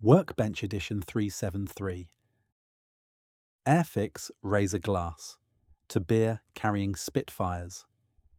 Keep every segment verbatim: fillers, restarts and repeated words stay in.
Workbench Edition three seventy-three. Airfix Razor Glass to beer carrying Spitfires.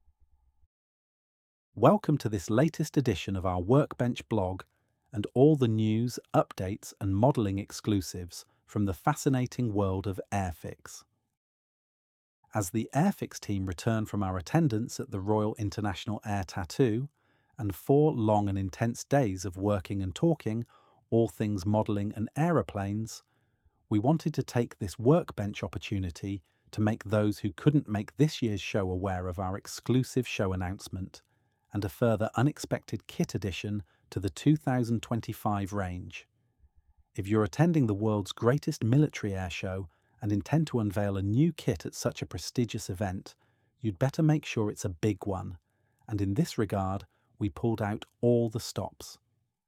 Welcome to this latest edition of our Workbench blog and all the news, updates and modelling exclusives from the fascinating world of Airfix. As the Airfix team return from our attendance at the Royal International Air Tattoo and four long and intense days of working and talking all things modelling and aeroplanes, we wanted to take this Workbench opportunity to make those who couldn't make this year's show aware of our exclusive show announcement and a further unexpected kit addition to the two thousand twenty-five range. If you're attending the world's greatest military air show and intend to unveil a new kit at such a prestigious event, you'd better make sure it's a big one, and in this regard, we pulled out all the stops.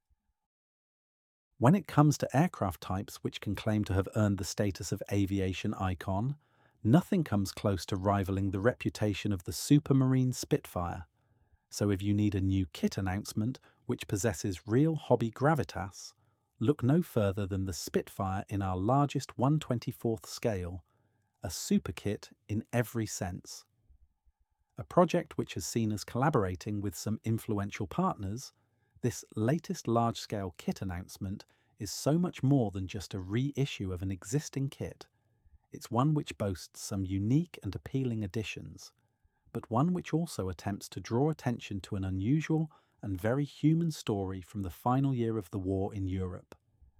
When it comes to aircraft types which can claim to have earned the status of aviation icon, nothing comes close to rivaling the reputation of the Supermarine Spitfire. So if you need a new kit announcement which possesses real hobby gravitas, look no further than the Spitfire in our largest one twenty-fourth scale, a super kit in every sense. A project which has seen us collaborating with some influential partners, this latest large-scale kit announcement is so much more than just a reissue of an existing kit. It's one which boasts some unique and appealing additions, but one which also attempts to draw attention to an unusual and very human story from the final year of the war in Europe.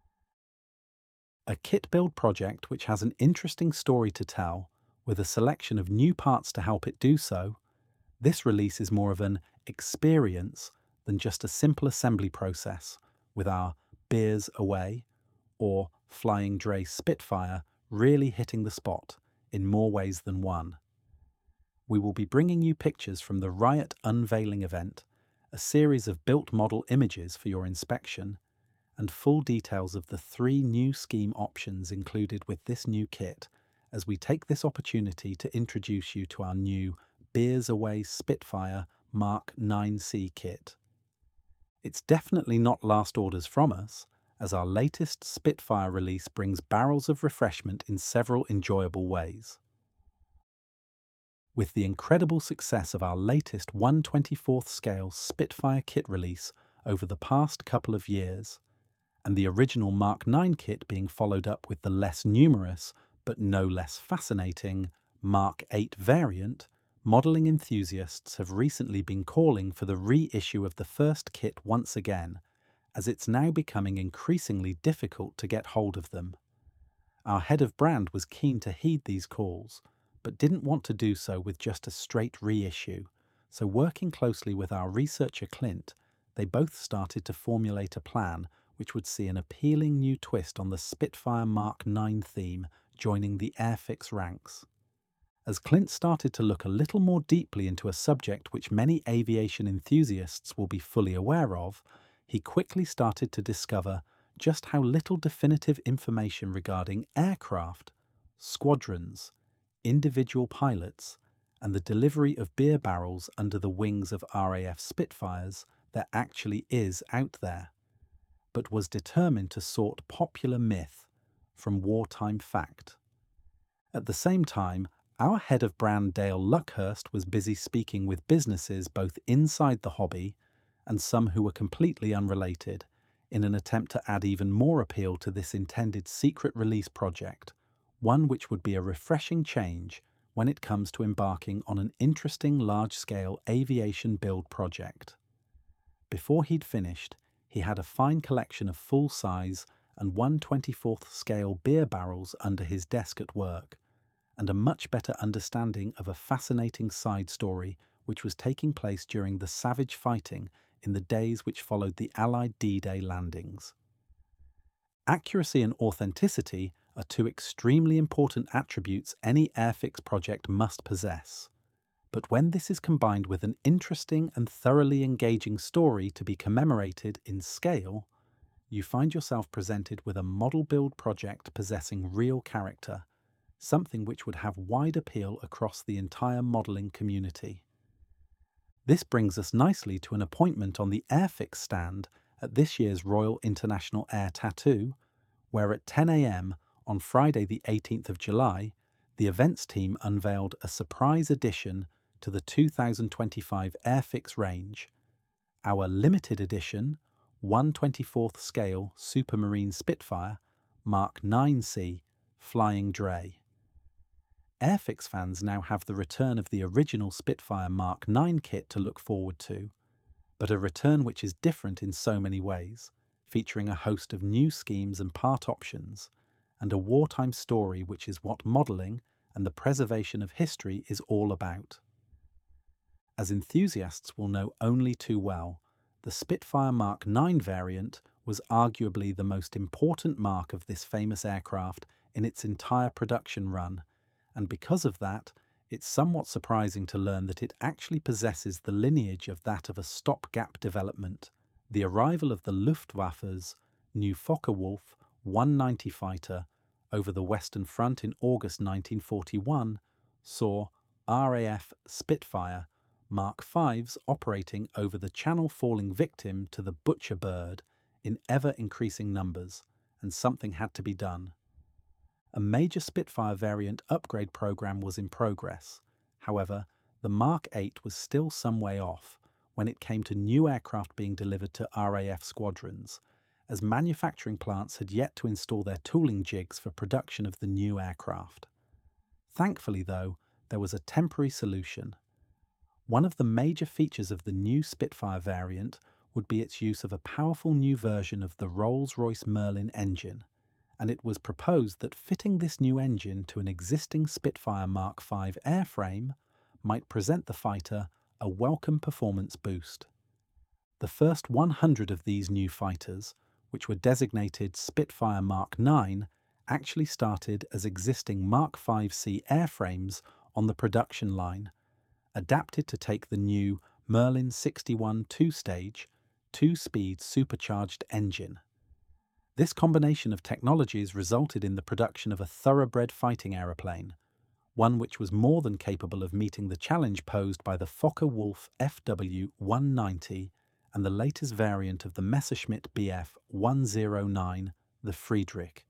A kit build project which has an interesting story to tell, with a selection of new parts to help it do so. This release is more of an experience than just a simple assembly process, with our Beers Away or Flying Dre Spitfire really hitting the spot in more ways than one. We will be bringing you pictures from the Riot unveiling event, a series of built model images for your inspection, and full details of the three new scheme options included with this new kit, as we take this opportunity to introduce you to our new Beers Away Spitfire Mark nine C kit. It's definitely not last orders from us, as our latest Spitfire release brings barrels of refreshment in several enjoyable ways. With the incredible success of our latest one twenty-fourth scale Spitfire kit release over the past couple of years, and the original Mark nine kit being followed up with the less numerous, but no less fascinating, Mark eight variant, modelling enthusiasts have recently been calling for the reissue of the first kit once again, as it's now becoming increasingly difficult to get hold of them. Our head of brand was keen to heed these calls, but didn't want to do so with just a straight reissue, so working closely with our researcher Clint, they both started to formulate a plan which would see an appealing new twist on the Spitfire Mark nine theme joining the Airfix ranks. As Clint started to look a little more deeply into a subject which many aviation enthusiasts will be fully aware of, he quickly started to discover just how little definitive information regarding aircraft, squadrons, individual pilots, and the delivery of beer barrels under the wings of R A F Spitfires there actually is out there, but was determined to sort popular myth from wartime fact. At the same time, our head of brand Dale Luckhurst was busy speaking with businesses both inside the hobby and some who were completely unrelated in an attempt to add even more appeal to this intended secret release project, one which would be a refreshing change when it comes to embarking on an interesting large-scale aviation build project. Before he'd finished, he had a fine collection of full-size and one twenty-fourth scale beer barrels under his desk at work, and a much better understanding of a fascinating side story which was taking place during the savage fighting in the days which followed the Allied D-Day landings. Accuracy and authenticity are two extremely important attributes any Airfix project must possess. But when this is combined with an interesting and thoroughly engaging story to be commemorated in scale, you find yourself presented with a model build project possessing real character, something which would have wide appeal across the entire modelling community. This brings us nicely to an appointment on the Airfix stand at this year's Royal International Air Tattoo, where at ten a m on Friday the eighteenth of July, the events team unveiled a surprise addition to the two thousand twenty-five Airfix range, our limited edition one twenty-fourth scale Supermarine Spitfire Mark nine C Flying Dray. Airfix fans now have the return of the original Spitfire Mark nine kit to look forward to, but a return which is different in so many ways, featuring a host of new schemes and part options, and a wartime story which is what modelling and the preservation of history is all about. As enthusiasts will know only too well, the Spitfire Mark nine variant was arguably the most important mark of this famous aircraft in its entire production run, and because of that, it's somewhat surprising to learn that it actually possesses the lineage of that of a stopgap development. The arrival of the Luftwaffe's new Focke-Wulf one ninety fighter over the Western Front in August nineteen forty-one saw R A F Spitfire Mark fives operating over the Channel, falling victim to the Butcher bird in ever-increasing numbers, and something had to be done. A major Spitfire variant upgrade program was in progress. However, the Mark eight was still some way off when it came to new aircraft being delivered to R A F squadrons, as manufacturing plants had yet to install their tooling jigs for production of the new aircraft. Thankfully, though, there was a temporary solution. One of the major features of the new Spitfire variant would be its use of a powerful new version of the Rolls-Royce Merlin engine, and it was proposed that fitting this new engine to an existing Spitfire Mark five airframe might present the fighter a welcome performance boost. The first one hundred of these new fighters, which were designated Spitfire Mark nine, actually started as existing Mark five C airframes on the production line, adapted to take the new Merlin sixty-one two-stage, two-speed supercharged engine. This combination of technologies resulted in the production of a thoroughbred fighting aeroplane, one which was more than capable of meeting the challenge posed by the Focke-Wulf F W one ninety and the latest variant of the Messerschmitt B F one oh nine, the Friedrich.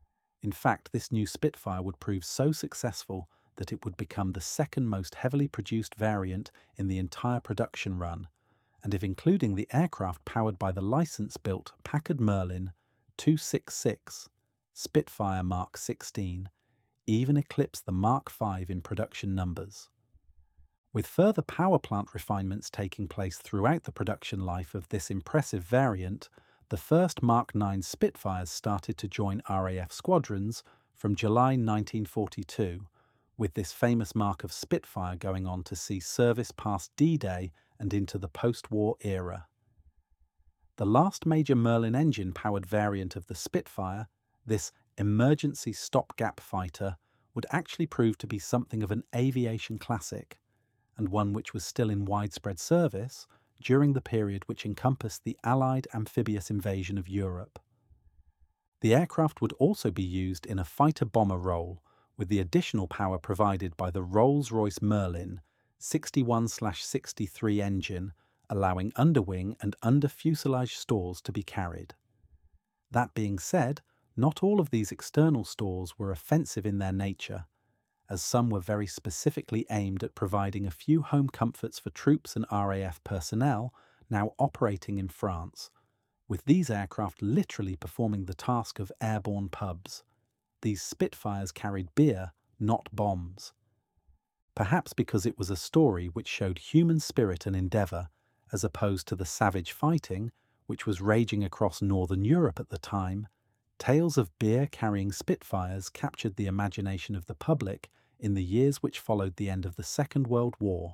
In fact, this new Spitfire would prove so successful that it would become the second most heavily produced variant in the entire production run, and if including the aircraft powered by the license-built Packard Merlin two sixty-six, Spitfire Mark sixteen, even eclipsed the Mark five in production numbers. With further power plant refinements taking place throughout the production life of this impressive variant, the first Mark nine Spitfires started to join R A F squadrons from July nineteen forty-two, with this famous mark of Spitfire going on to see service past D-Day and into the post-war era. The last major Merlin engine-powered variant of the Spitfire, this emergency stopgap fighter, would actually prove to be something of an aviation classic, and one which was still in widespread service during the period which encompassed the Allied amphibious invasion of Europe. The aircraft would also be used in a fighter-bomber role, with the additional power provided by the Rolls-Royce Merlin sixty-one sixty-three engine, allowing underwing and under-fuselage stores to be carried. That being said, not all of these external stores were offensive in their nature, as some were very specifically aimed at providing a few home comforts for troops and R A F personnel now operating in France, with these aircraft literally performing the task of airborne pubs. These Spitfires carried beer, not bombs. Perhaps because it was a story which showed human spirit and endeavour, as opposed to the savage fighting which was raging across northern Europe at the time, tales of beer-carrying Spitfires captured the imagination of the public in the years which followed the end of the Second World War.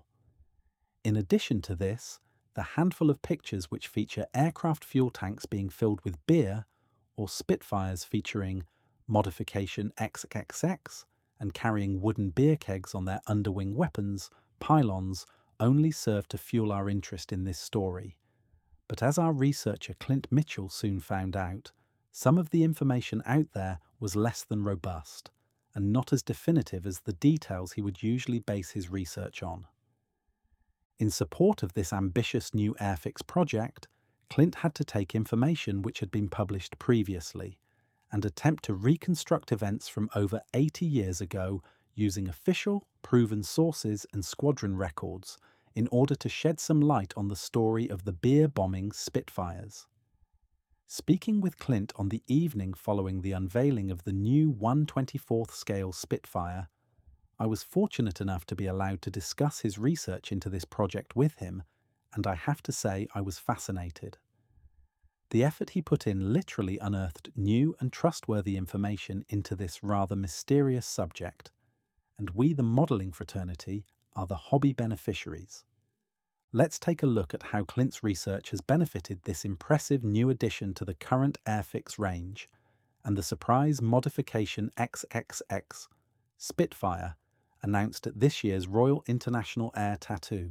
In addition to this, the handful of pictures which feature aircraft fuel tanks being filled with beer, or Spitfires featuring Modification X X X and carrying wooden beer kegs on their underwing weapons, pylons, only serve to fuel our interest in this story. But as our researcher Clint Mitchell soon found out, some of the information out there was less than robust, and not as definitive as the details he would usually base his research on. In support of this ambitious new Airfix project, Clint had to take information which had been published previously and attempt to reconstruct events from over eighty years ago using official, proven sources and squadron records in order to shed some light on the story of the beer-bombing Spitfires. Speaking with Clint on the evening following the unveiling of the new one twenty-fourth scale Spitfire, I was fortunate enough to be allowed to discuss his research into this project with him, and I have to say I was fascinated. The effort he put in literally unearthed new and trustworthy information into this rather mysterious subject, and we, the modelling fraternity, are the hobby beneficiaries. Let's take a look at how Clint's research has benefited this impressive new addition to the current Airfix range and the surprise modification X X X Spitfire announced at this year's Royal International Air Tattoo.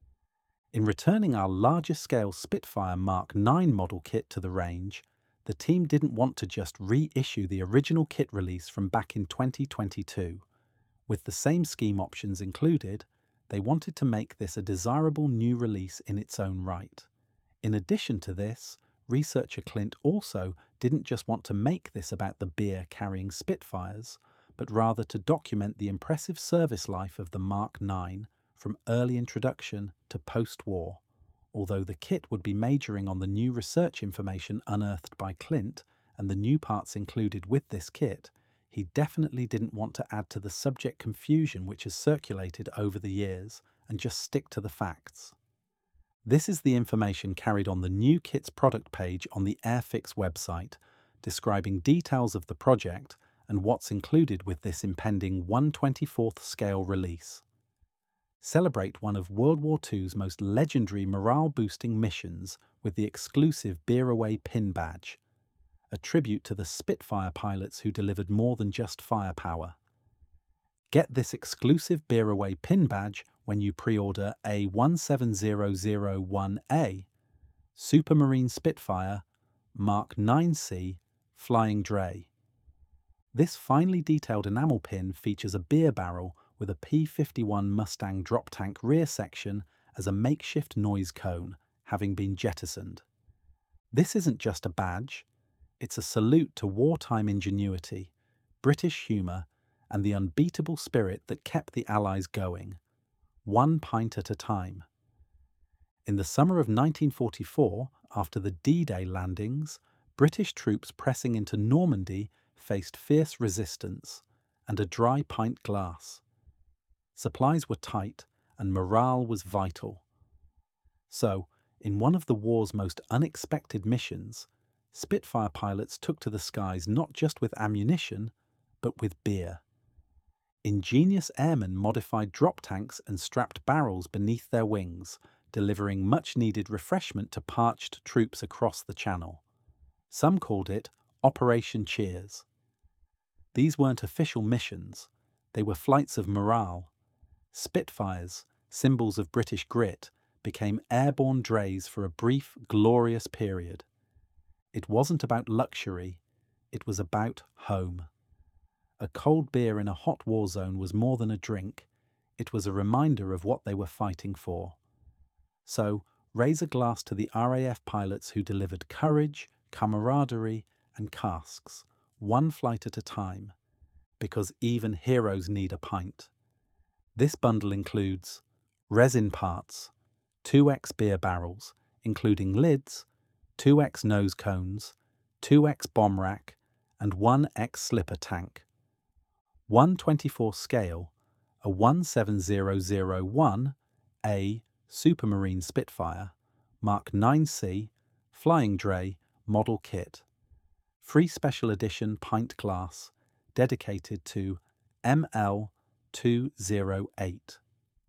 In returning our larger scale Spitfire Mark nine model kit to the range, the team didn't want to just reissue the original kit release from back in twenty twenty-two. With the same scheme options included, they wanted to make this a desirable new release in its own right. In addition to this, researcher Clint also didn't just want to make this about the beer-carrying Spitfires, but rather to document the impressive service life of the Mark nine from early introduction to post-war. Although the kit would be majoring on the new research information unearthed by Clint and the new parts included with this kit, he definitely didn't want to add to the subject confusion which has circulated over the years and just stick to the facts. This is the information carried on the new kit's product page on the Airfix website, describing details of the project and what's included with this impending one twenty-fourth scale release. Celebrate one of World War Two's most legendary morale-boosting missions with the exclusive Beer Away pin badge, a tribute to the Spitfire pilots who delivered more than just firepower. Get this exclusive Beer Away pin badge when you pre-order A one seven zero zero one A, Supermarine Spitfire, Mark nine C, Flying Dray. This finely detailed enamel pin features a beer barrel with a P fifty-one Mustang drop tank rear section as a makeshift noise cone, having been jettisoned. This isn't just a badge. It's a salute to wartime ingenuity, British humour, and the unbeatable spirit that kept the Allies going, one pint at a time. In the summer of nineteen forty-four, after the D-Day landings, British troops pressing into Normandy faced fierce resistance and a dry pint glass. Supplies were tight and morale was vital. So, in one of the war's most unexpected missions, Spitfire pilots took to the skies not just with ammunition, but with beer. Ingenious airmen modified drop tanks and strapped barrels beneath their wings, delivering much-needed refreshment to parched troops across the Channel. Some called it Operation Cheers. These weren't official missions, they were flights of morale. Spitfires, symbols of British grit, became airborne drays for a brief, glorious period. It wasn't about luxury, it was about home. A cold beer in a hot war zone was more than a drink, it was a reminder of what they were fighting for. So, raise a glass to the R A F pilots who delivered courage, camaraderie, and casks, one flight at a time, because even heroes need a pint. This bundle includes resin parts, two X beer barrels, including lids, two X nose cones, two X bomb rack, and one X slipper tank. one twenty-fourth scale, a one seven zero zero one A Supermarine Spitfire, Mark nine C, Flying Dray model kit. Free special edition pint glass, dedicated to M L two oh eight.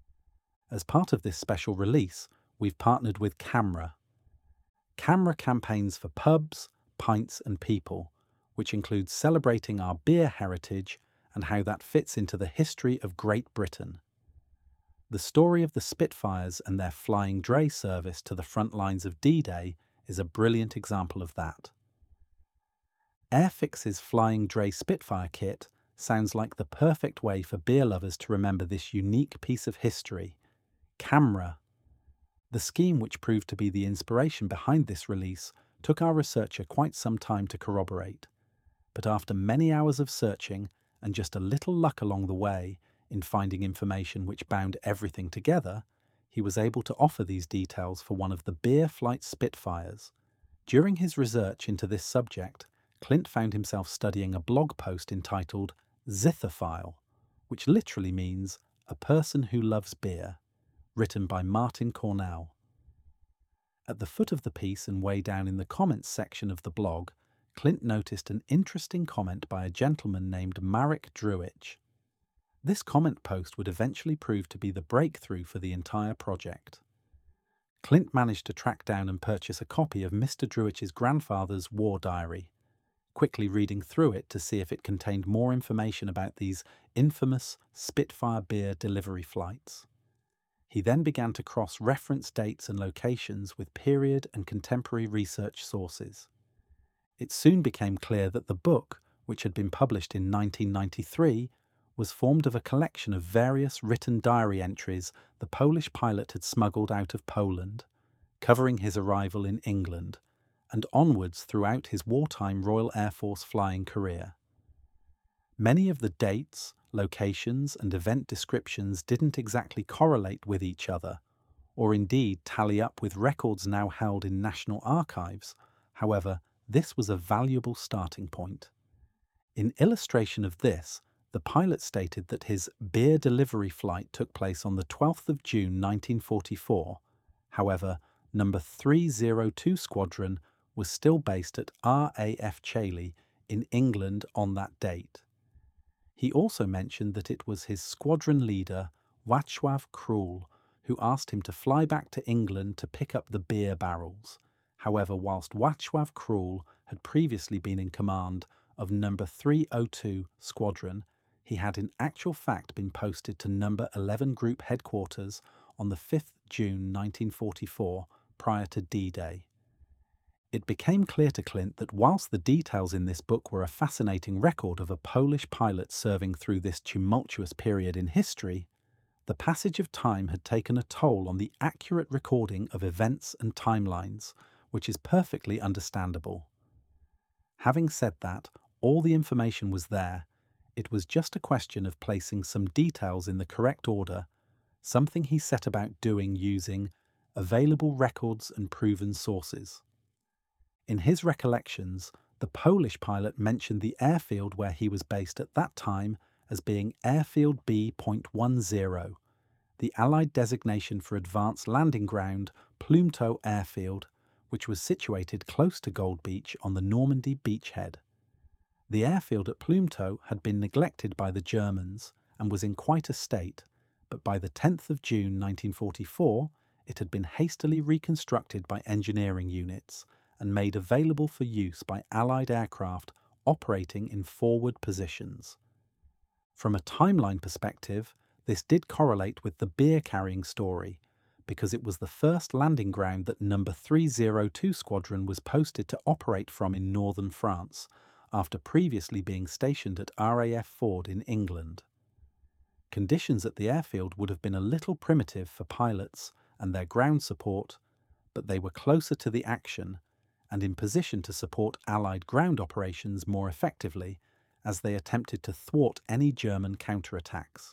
As part of this special release, we've partnered with CAMRA. CAMRA campaigns for pubs, pints and people, which includes celebrating our beer heritage and how that fits into the history of Great Britain. The story of the Spitfires and their Flying Dray service to the front lines of D-Day is a brilliant example of that. Airfix's Flying Dray Spitfire kit sounds like the perfect way for beer lovers to remember this unique piece of history. CAMRA, The scheme which proved to be the inspiration behind this release took our researcher quite some time to corroborate, but after many hours of searching and just a little luck along the way in finding information which bound everything together, he was able to offer these details for one of the Beer Flight Spitfires. During his research into this subject, Clint found himself studying a blog post entitled Zithophile, which literally means a person who loves beer, written by Martin Cornell. At the foot of the piece and way down in the comments section of the blog, Clint noticed an interesting comment by a gentleman named Marek Druich. This comment post would eventually prove to be the breakthrough for the entire project. Clint managed to track down and purchase a copy of Mister Druich's grandfather's war diary, quickly reading through it to see if it contained more information about these infamous Spitfire beer delivery flights. He then began to cross-reference dates and locations with period and contemporary research sources. It soon became clear that the book, which had been published in nineteen ninety-three, was formed of a collection of various written diary entries the Polish pilot had smuggled out of Poland, covering his arrival in England, and onwards throughout his wartime Royal Air Force flying career. Many of the dates, locations, and event descriptions didn't exactly correlate with each other, or indeed tally up with records now held in national archives. However, this was a valuable starting point. In illustration of this, the pilot stated that his beer delivery flight took place on the twelfth of June nineteen forty-four. However, number three oh two Squadron was still based at R A F Chailey in England on that date. He also mentioned that it was his squadron leader, Wacław Król, who asked him to fly back to England to pick up the beer barrels. However, whilst Wacław Król had previously been in command of number three oh two Squadron, he had in actual fact been posted to number eleven Group headquarters on the fifth of June nineteen forty-four, prior to D-Day. It became clear to Clint that whilst the details in this book were a fascinating record of a Polish pilot serving through this tumultuous period in history, the passage of time had taken a toll on the accurate recording of events and timelines, which is perfectly understandable. Having said that, all the information was there. It was just a question of placing some details in the correct order, something he set about doing using available records and proven sources. In his recollections, the Polish pilot mentioned the airfield where he was based at that time as being Airfield B ten, the Allied designation for Advanced Landing Ground Plumetot Airfield, which was situated close to Gold Beach on the Normandy beachhead. The airfield at Plumetot had been neglected by the Germans and was in quite a state, but by the tenth of June nineteen forty-four, it had been hastily reconstructed by engineering units and made available for use by Allied aircraft operating in forward positions. From a timeline perspective, this did correlate with the beer carrying story, because it was the first landing ground that number three oh two Squadron was posted to operate from in northern France, after previously being stationed at R A F Ford in England. Conditions at the airfield would have been a little primitive for pilots and their ground support, but they were closer to the action and in position to support Allied ground operations more effectively as they attempted to thwart any German counterattacks.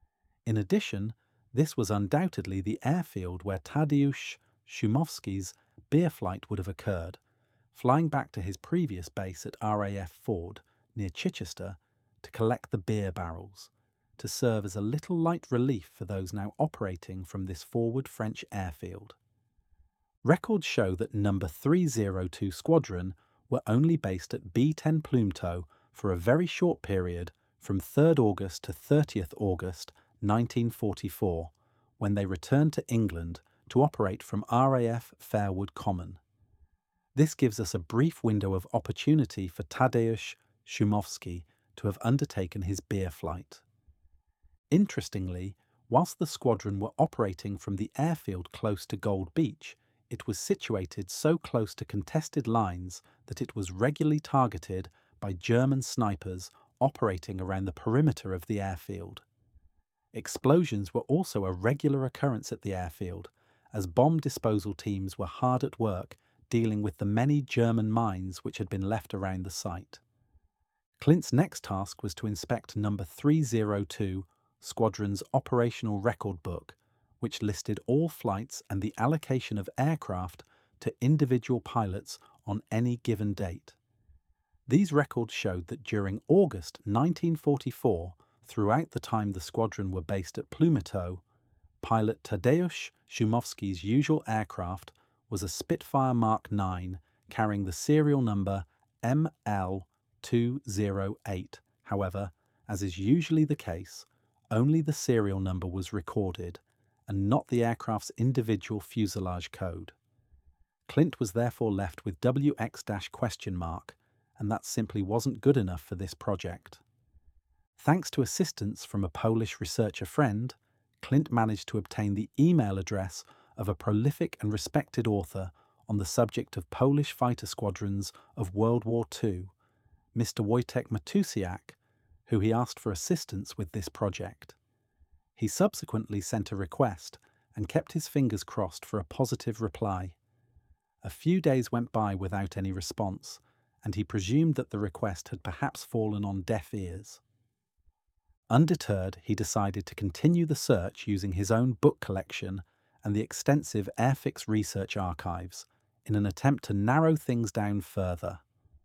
In addition, this was undoubtedly the airfield where Tadeusz Szumowski's beer flight would have occurred, flying back to his previous base at R A F Ford, near Chichester, to collect the beer barrels, to serve as a little light relief for those now operating from this forward French airfield. Records show that number three oh two Squadron were only based at B ten Plumetot for a very short period from third of August to thirtieth of August nineteen forty-four, when they returned to England to operate from R A F Fairwood Common. This gives us a brief window of opportunity for Tadeusz Szumowski to have undertaken his beer flight. Interestingly, whilst the squadron were operating from the airfield close to Gold Beach, it was situated so close to contested lines that it was regularly targeted by German snipers operating around the perimeter of the airfield. Explosions were also a regular occurrence at the airfield, as bomb disposal teams were hard at work dealing with the many German mines which had been left around the site. Clint's next task was to inspect number three oh two, Squadron's operational record book, which listed all flights and the allocation of aircraft to individual pilots on any given date. These records showed that during August nineteen forty-four, throughout the time the squadron were based at Plumato, pilot Tadeusz Szumowski's usual aircraft was a Spitfire Mark nine carrying the serial number M L two oh eight. However, as is usually the case, only the serial number was recorded and not the aircraft's individual fuselage code. Clint was therefore left with W X question mark, and that simply wasn't good enough for this project. Thanks to assistance from a Polish researcher friend, Clint managed to obtain the email address of a prolific and respected author on the subject of Polish fighter squadrons of World War Two, Mister Wojtek Matusiak, who he asked for assistance with this project. He subsequently sent a request and kept his fingers crossed for a positive reply. A few days went by without any response, and he presumed that the request had perhaps fallen on deaf ears. Undeterred, he decided to continue the search using his own book collection and the extensive Airfix research archives in an attempt to narrow things down further.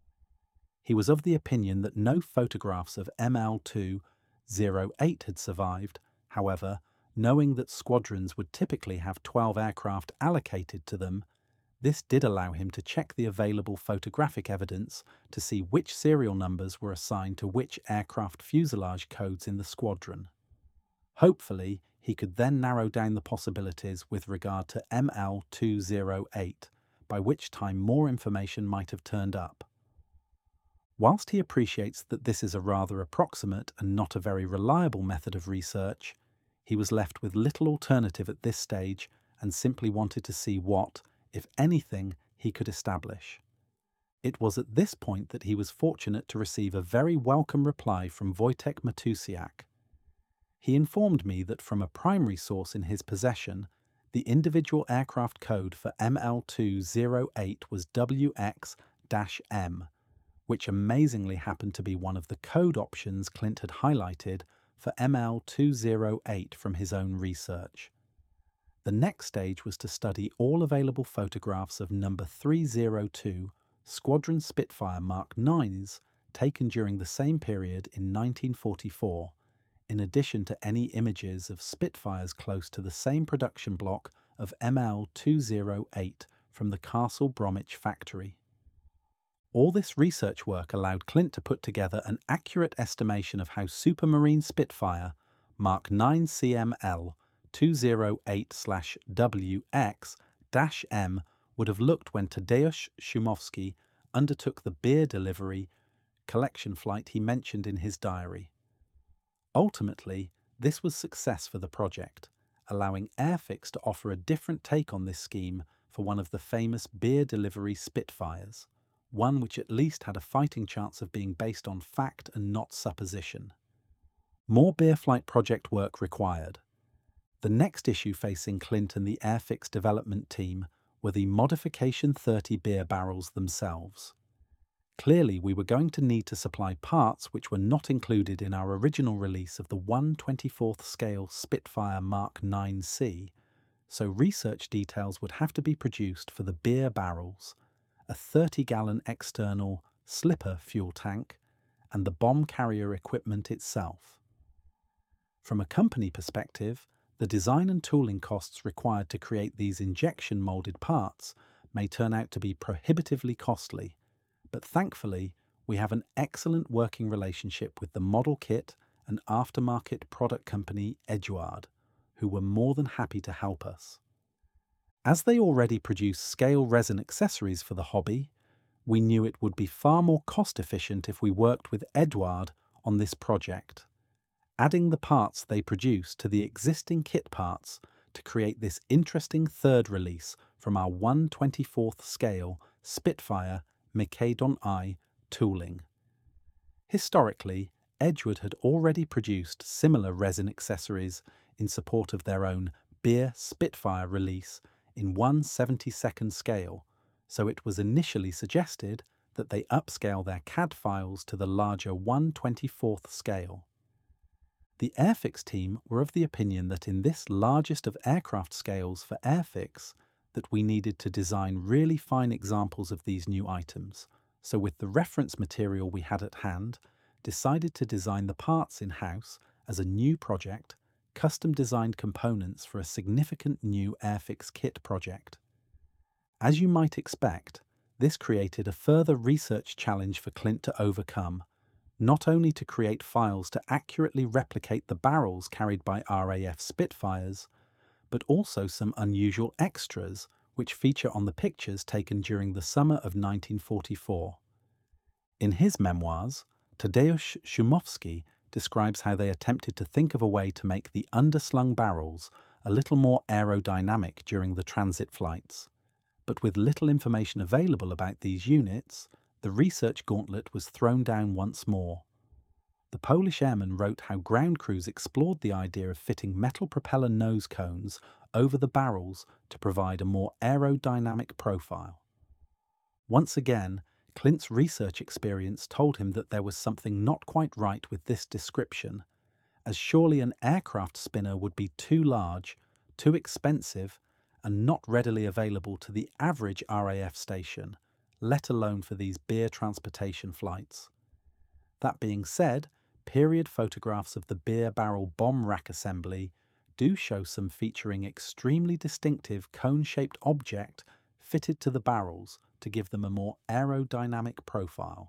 He was of the opinion that no photographs of M L two oh eight had survived. However, knowing that squadrons would typically have twelve aircraft allocated to them, this did allow him to check the available photographic evidence to see which serial numbers were assigned to which aircraft fuselage codes in the squadron. Hopefully, he could then narrow down the possibilities with regard to M L two oh eight, by which time more information might have turned up. Whilst he appreciates that this is a rather approximate and not a very reliable method of research, he was left with little alternative at this stage and simply wanted to see what, if anything, he could establish. It was at this point that he was fortunate to receive a very welcome reply from Wojtek Matusiak. He informed me that from a primary source in his possession, the individual aircraft code for M L two oh eight was W X M, which amazingly happened to be one of the code options Clint had highlighted for M L two oh eight from his own research. The next stage was to study all available photographs of number three oh two Squadron Spitfire Mark nines taken during the same period in nineteen forty-four, in addition to any images of Spitfires close to the same production block of M L two oh eight from the Castle Bromwich factory. All this research work allowed Clint to put together an accurate estimation of how Supermarine Spitfire Mark nine C M L two oh eight W X M would have looked when Tadeusz Szumowski undertook the beer delivery collection flight he mentioned in his diary. Ultimately, this was success for the project, allowing Airfix to offer a different take on this scheme for one of the famous beer delivery Spitfires, one which at least had a fighting chance of being based on fact and not supposition. More beer flight project work required. The next issue facing Clint and the Airfix development team were the Modification thirty beer barrels themselves. Clearly, we were going to need to supply parts which were not included in our original release of the one twenty-fourth scale Spitfire Mark nine C, so research details would have to be produced for the beer barrels, a thirty gallon external slipper fuel tank, and the bomb carrier equipment itself. From a company perspective, the design and tooling costs required to create these injection moulded parts may turn out to be prohibitively costly, but thankfully we have an excellent working relationship with the model kit and aftermarket product company Eduard, who were more than happy to help us. As they already produce scale resin accessories for the hobby, we knew it would be far more cost efficient if we worked with Eduard on this project, adding the parts they produce to the existing kit parts to create this interesting third release from our one twenty-fourth scale Spitfire Macedon I tooling. Historically, Eduard had already produced similar resin accessories in support of their own Beer Spitfire release in one seventy-second scale, so it was initially suggested that they upscale their C A D files to the larger one twenty-fourth scale. The Airfix team were of the opinion that in this largest of aircraft scales for Airfix, that we needed to design really fine examples of these new items, so with the reference material we had at hand, decided to design the parts in-house as a new project, custom-designed components for a significant new Airfix kit project. As you might expect, this created a further research challenge for Clint to overcome, not only to create files to accurately replicate the barrels carried by R A F Spitfires, but also some unusual extras which feature on the pictures taken during the summer of nineteen forty-four. In his memoirs, Tadeusz Szumowski describes how they attempted to think of a way to make the underslung barrels a little more aerodynamic during the transit flights. But with little information available about these units, the research gauntlet was thrown down once more. The Polish airmen wrote how ground crews explored the idea of fitting metal propeller nose cones over the barrels to provide a more aerodynamic profile. Once again, Clint's research experience told him that there was something not quite right with this description, as surely an aircraft spinner would be too large, too expensive, and not readily available to the average R A F station, let alone for these beer transportation flights. That being said, period photographs of the beer barrel bomb rack assembly do show some featuring extremely distinctive cone-shaped object fitted to the barrels to give them a more aerodynamic profile.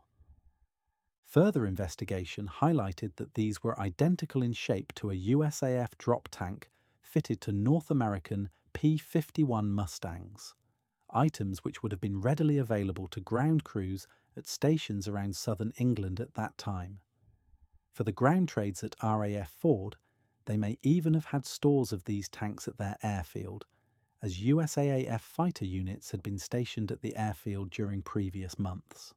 Further investigation highlighted that these were identical in shape to a U S A F drop tank fitted to North American P fifty-one Mustangs, items which would have been readily available to ground crews at stations around southern England at that time. For the ground trades at R A F Ford, they may even have had stores of these tanks at their airfield, as U S A A F fighter units had been stationed at the airfield during previous months.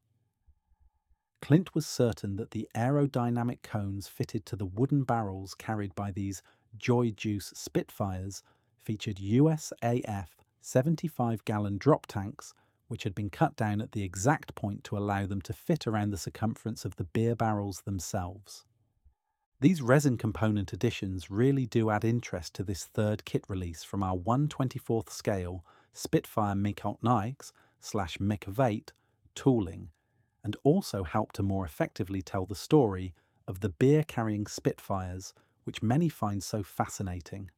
Clint was certain that the aerodynamic cones fitted to the wooden barrels carried by these Joy Juice Spitfires featured U S A F seventy-five gallon drop tanks which had been cut down at the exact point to allow them to fit around the circumference of the beer barrels themselves. These resin component additions really do add interest to this third kit release from our one twenty-fourth scale Spitfire Mikotniks slash Mikvate tooling, and also help to more effectively tell the story of the beer-carrying Spitfires, which many find so fascinating.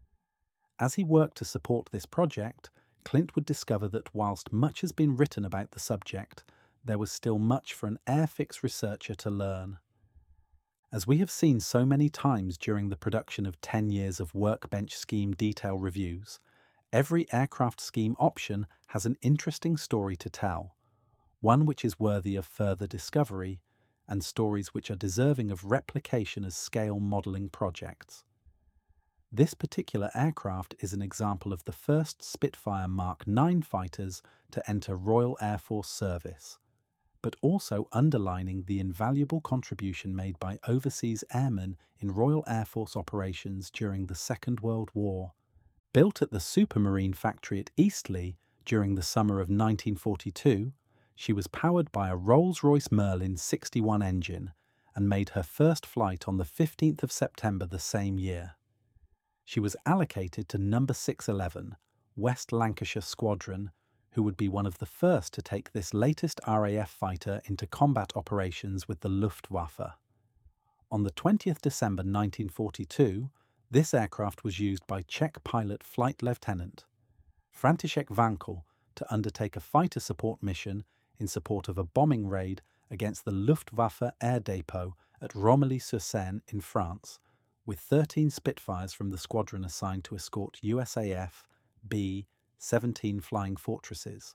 As he worked to support this project, Clint would discover that whilst much has been written about the subject, there was still much for an Airfix researcher to learn. As we have seen so many times during the production of ten years of workbench scheme detail reviews, every aircraft scheme option has an interesting story to tell, one which is worthy of further discovery, and stories which are deserving of replication as scale modelling projects. This particular aircraft is an example of the first Spitfire Mark nine fighters to enter Royal Air Force service, but also underlining the invaluable contribution made by overseas airmen in Royal Air Force operations during the Second World War. Built at the Supermarine factory at Eastleigh during the summer of nineteen forty-two, she was powered by a Rolls-Royce Merlin sixty-one engine and made her first flight on the fifteenth of September the same year. She was allocated to Number six eleven, West Lancashire Squadron, who would be one of the first to take this latest R A F fighter into combat operations with the Luftwaffe. On the twentieth of December nineteen forty-two, this aircraft was used by Czech pilot Flight Lieutenant František Vankl to undertake a fighter support mission in support of a bombing raid against the Luftwaffe air depot at Romilly-sur-Seine in France, with thirteen Spitfires from the squadron assigned to escort U S A F B seventeen Flying Fortresses.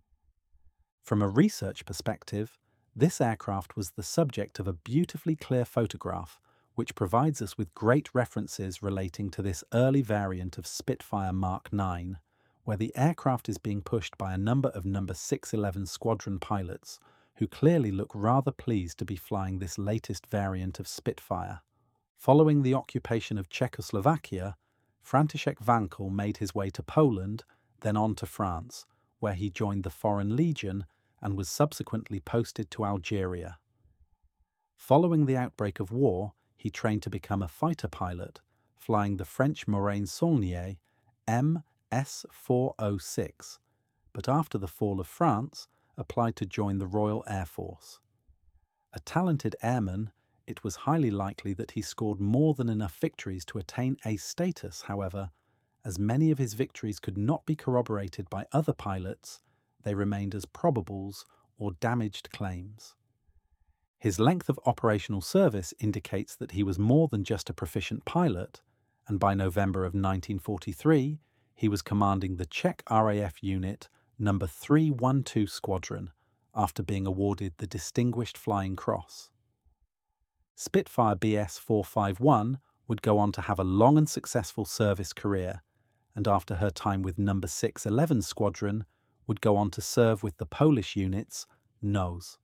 From a research perspective, this aircraft was the subject of a beautifully clear photograph which provides us with great references relating to this early variant of Spitfire Mark nine, where the aircraft is being pushed by a number of Number six eleven squadron pilots who clearly look rather pleased to be flying this latest variant of Spitfire. Following the occupation of Czechoslovakia, František Vankl made his way to Poland then on to France, where he joined the Foreign Legion and was subsequently posted to Algeria. Following the outbreak of war, he trained to become a fighter pilot, flying the French Morane-Saulnier M S four oh six, but after the fall of France, applied to join the Royal Air Force. A talented airman, it was highly likely that he scored more than enough victories to attain ace status, however, as many of his victories could not be corroborated by other pilots, they remained as probables or damaged claims. His length of operational service indicates that he was more than just a proficient pilot, and by November of nineteen forty-three, he was commanding the Czech R A F unit number three one two Squadron, after being awarded the Distinguished Flying Cross. Spitfire B S four fifty-one would go on to have a long and successful service career, and after her time with number six eleven Squadron, would go on to serve with the Polish units N O S.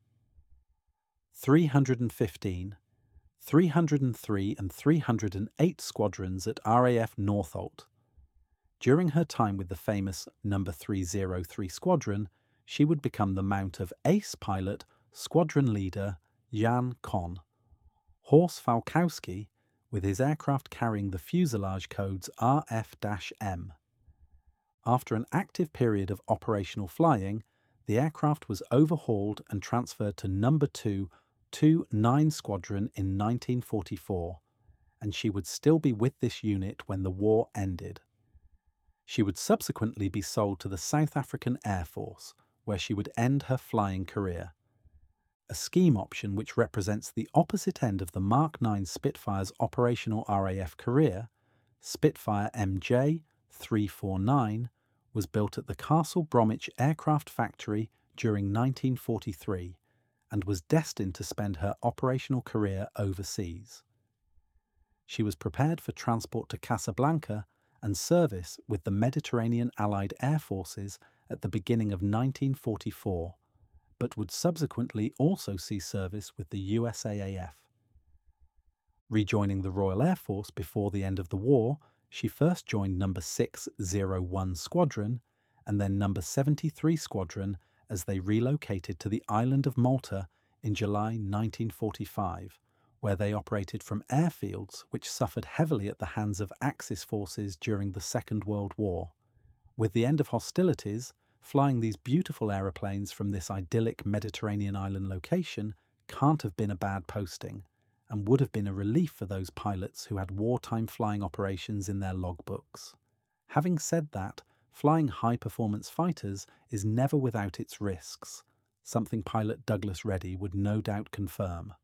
three hundred fifteen, three hundred three and three hundred eight squadrons at R A F Northolt. During her time with the famous number three oh three Squadron, she would become the mount of ace pilot, squadron leader Jan Kohn. Horst Falkowski, with his aircraft carrying the fuselage codes R F M. After an active period of operational flying, the aircraft was overhauled and transferred to number two two nine Squadron in nineteen forty-four, and she would still be with this unit when the war ended. She would subsequently be sold to the South African Air Force, where she would end her flying career. A scheme option which represents the opposite end of the Mark nine Spitfire's operational R A F career, Spitfire M J three forty-nine, was built at the Castle Bromwich Aircraft Factory during nineteen forty-three and was destined to spend her operational career overseas. She was prepared for transport to Casablanca and service with the Mediterranean Allied Air Forces at the beginning of nineteen forty-four, but would subsequently also see service with the U S A A F. Rejoining the Royal Air Force before the end of the war, she first joined number six oh one Squadron and then number seventy-three Squadron as they relocated to the island of Malta in July nineteen forty-five, where they operated from airfields which suffered heavily at the hands of Axis forces during the Second World War. With the end of hostilities, flying these beautiful aeroplanes from this idyllic Mediterranean island location can't have been a bad posting, and would have been a relief for those pilots who had wartime flying operations in their logbooks. Having said that, flying high-performance fighters is never without its risks, something pilot Douglas Reddy would no doubt confirm.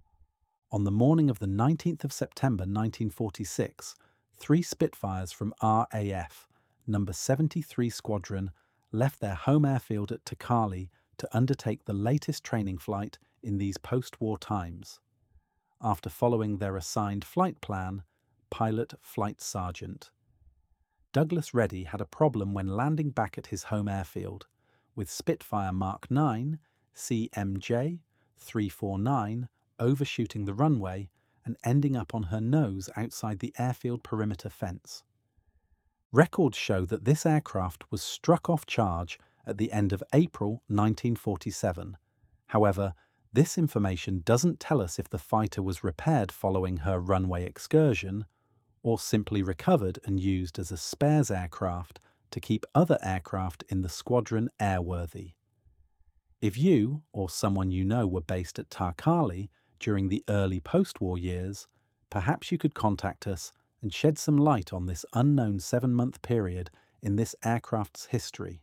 On the morning of the nineteenth of September nineteen forty-six, three Spitfires from R A F, number seventy-three Squadron, left their home airfield at Takali to undertake the latest training flight in these post-war times. After following their assigned flight plan, Pilot Flight Sergeant. Douglas Reddy had a problem when landing back at his home airfield, with Spitfire Mark nine, C M J three forty-nine, overshooting the runway and ending up on her nose outside the airfield perimeter fence. Records show that this aircraft was struck off charge at the end of April nineteen forty-seven. However, this information doesn't tell us if the fighter was repaired following her runway excursion, or simply recovered and used as a spares aircraft to keep other aircraft in the squadron airworthy. If you, or someone you know, were based at Tarkali during the early post-war years, perhaps you could contact us and shed some light on this unknown seven-month period in this aircraft's history.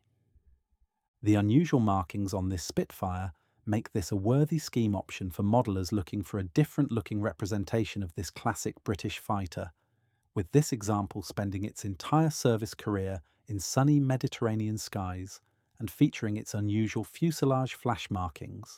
The unusual markings on this Spitfire make this a worthy scheme option for modelers looking for a different-looking representation of this classic British fighter, with this example spending its entire service career in sunny Mediterranean skies and featuring its unusual fuselage flash markings.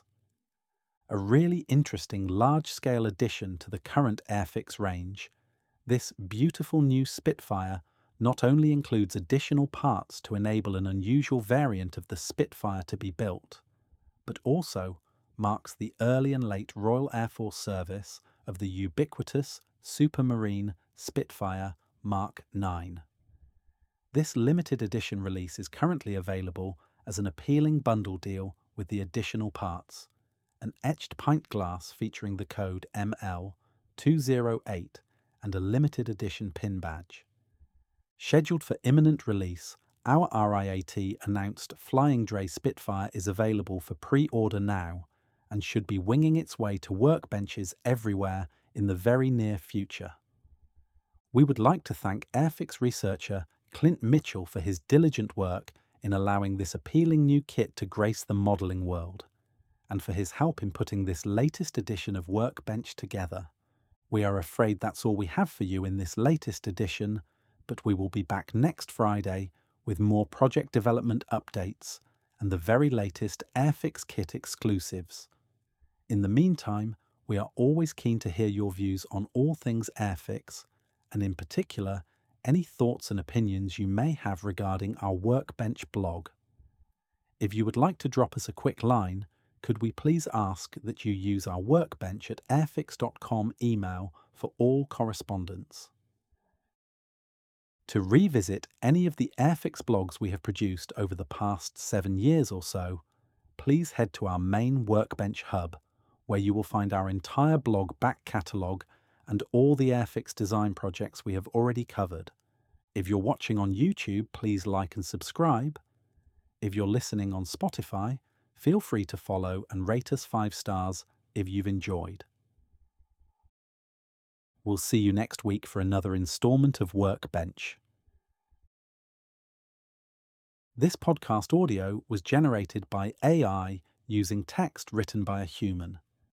A really interesting large-scale addition to the current Airfix range, this beautiful new Spitfire not only includes additional parts to enable an unusual variant of the Spitfire to be built, but also marks the early and late Royal Air Force service of the ubiquitous Supermarine Spitfire Mark nine. This limited edition release is currently available as an appealing bundle deal with the additional parts: an etched pint glass featuring the code M L two oh eight and a limited edition pin badge. Scheduled for imminent release, our R I A T announced Flying Dray Spitfire is available for pre-order now and should be winging its way to workbenches everywhere in the very near future. We would like to thank Airfix researcher Clint Mitchell for his diligent work in allowing this appealing new kit to grace the modelling world, and for his help in putting this latest edition of Workbench together. We are afraid that's all we have for you in this latest edition, but we will be back next Friday with more project development updates and the very latest Airfix kit exclusives. In the meantime, we are always keen to hear your views on all things Airfix, and in particular, any thoughts and opinions you may have regarding our Workbench blog. If you would like to drop us a quick line, could we please ask that you use our Workbench at airfix dot com email for all correspondence. To revisit any of the Airfix blogs we have produced over the past seven years or so, please head to our main Workbench hub, where you will find our entire blog back catalogue and all the Airfix design projects we have already covered. If you're watching on YouTube, please like and subscribe. If you're listening on Spotify, feel free to follow and rate us five stars if you've enjoyed. We'll see you next week for another installment of Workbench. This podcast audio was generated by A I using text written by a human.